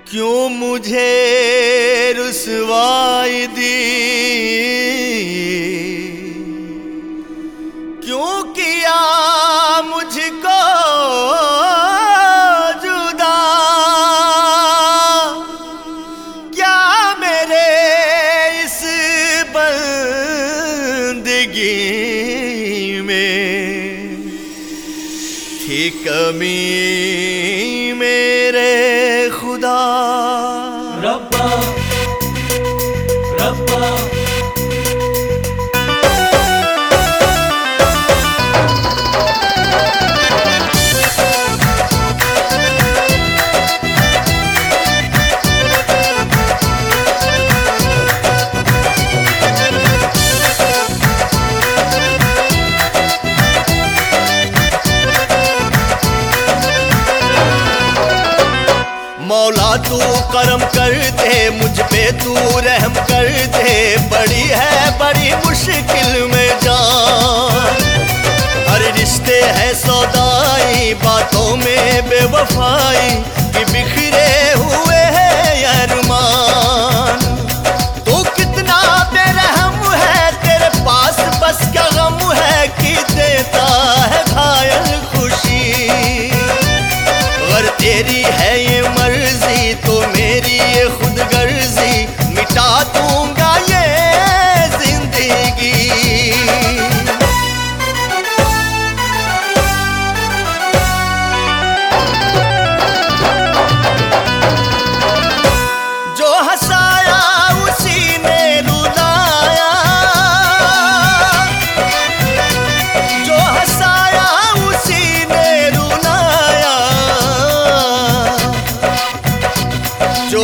क्यों मुझे रुसवाई दी, क्यों किया मुझको जुदा, क्या मेरे इस बंदगी में थी कमी मेरे खुदा। रब्बा रब्बा मौला तू करम कर दे, मुझ पे तू रहम कर दे, बड़ी है बड़ी मुश्किल में जान। हर रिश्ते है सौदाई, बातों में बेवफाई कि बिखरे हुए हैं अरमान। तू कितना बेरहम है, तेरे पास बस क्या गम है कि देता है घायल खुशी। अगर तेरी है ये मर्जी तो मेरी ये खुद गर्जी, मिटा दूंगा ये जिंदगी। जो हंसाया उसी ने रुलाया, जो हंसाया उसी ने रुलाया, जो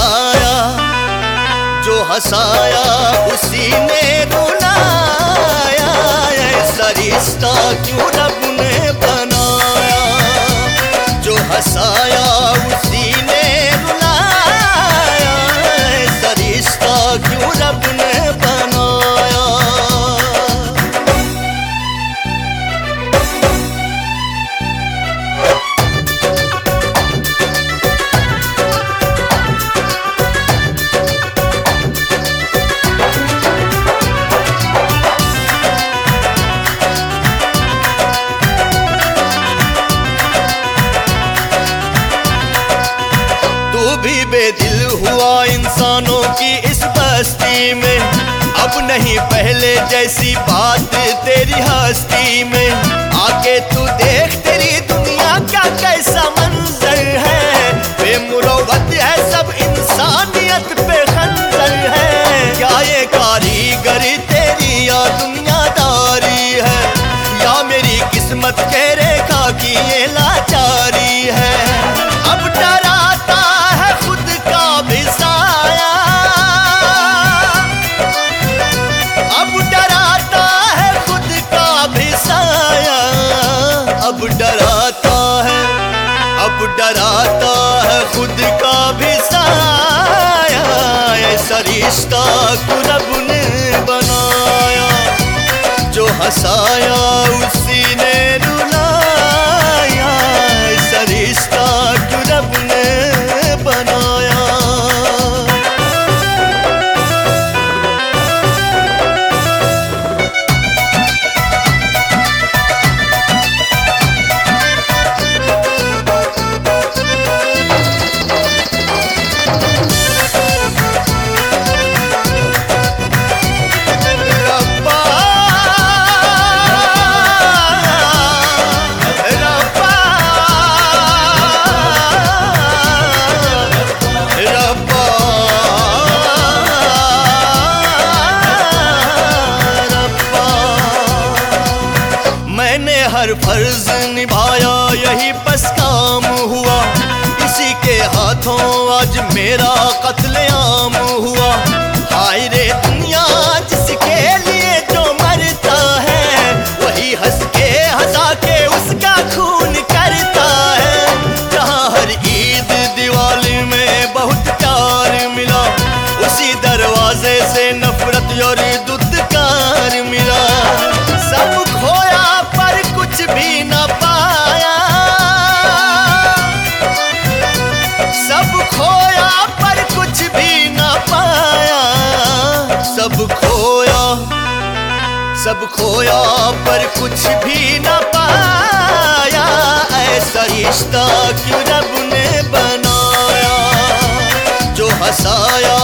हंसाया उसी ने रुलाया। ऐसा रिश्ता क्यों रब ने बनाया, जो हंसाया उसी ने रुलाया। ऐसा रिश्ता क्यों रब ने बनाया। भी बेदिल हुआ इंसानों की इस बस्ती में, अब नहीं पहले जैसी बात तेरी हस्ती में। आके तू देख तेरी दुनिया का कैसा मंजर है, बेमुरव्वत है सब इंसानियत पे खंजर है। क्या ये कारीगरी तेरी या दुनियादारी है, या मेरी किस्मत के रेखा की ये लाचारी है। अब डराता है खुद का भी साया, अब डराता है खुद का भी साया। अब डराता है खुद का भी साया। ऐसा रिश्ता क्यों रब ने बनाया, जो हंसाया उसी ने रुलाया। ऐसा रिश्ता क्यों रब ने बनाया। मैंने हर फर्ज निभाया यही बस काम हुआ, इसी के हाथों आज मेरा कत्लेआम हुआ। हाय रे दुनिया जिसके लिए जो मरता है, वही हंस के हंसा के उसका खून करता है। जहाँ हर ईद दिवाली में बहुत प्यार मिला, उसी दरवाजे से नफरत और दुत्कार मिला। सब खोया पर कुछ भी न पाया, सब खोया सब खोया पर कुछ भी न पाया, ऐसा रिश्ता क्यों रब ने बनाया। जो हंसाया